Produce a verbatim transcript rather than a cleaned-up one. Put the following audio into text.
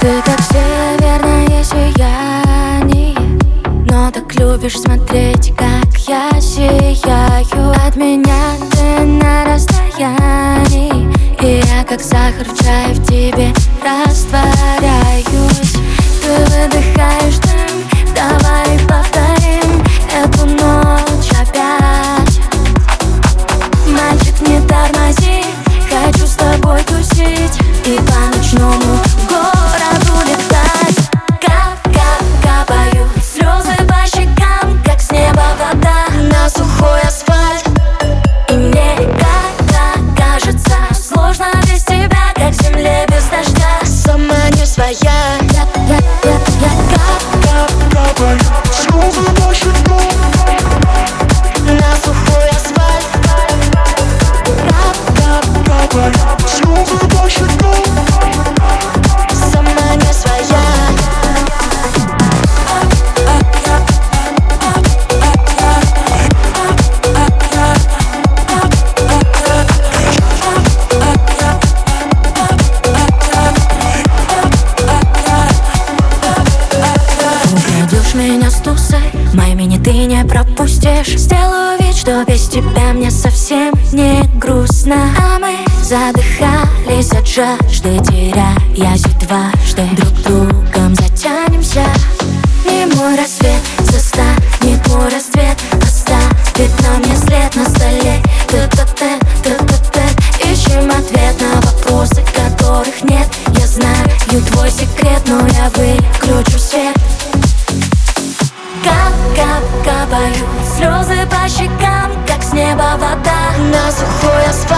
Ты как северное сияние, но так любишь смотреть, как я сияю. От меня ты на расстоянии, и я как сахар в чае в тебе растворяюсь. Ты выдыхаешь дым, давай повторим эту ночь опять. Мальчик, не тормози, хочу с тобой тусить и по ночному городу летать. Кап-кап капают слезы по щекам, как с неба вода на сухой асфальт. И мне как-то кажется сложно без тебя, как в земле без дождя. Сама не своя. Я, я, я, я кап-кап капают слезы по щекам на сухой асфальт. Кап-кап капают слезы по щекам. Сама не своя. Украдешь меня с тусой, мои мини ты не пропустишь. Сделаю вид, что без тебя мне совсем не грустно. А мы задыхались от жажды, теряясь дважды, друг другом затянемся. И мой рассвет застанет мой расцвет, оставит на мне след на столе. Т-т-т, т-т-т. Ищем ответ на вопросы, которых нет. Я знаю твой секрет, но я выключу свет. Кап-кап капают слезы по щекам, как с неба вода на сухой асфальт.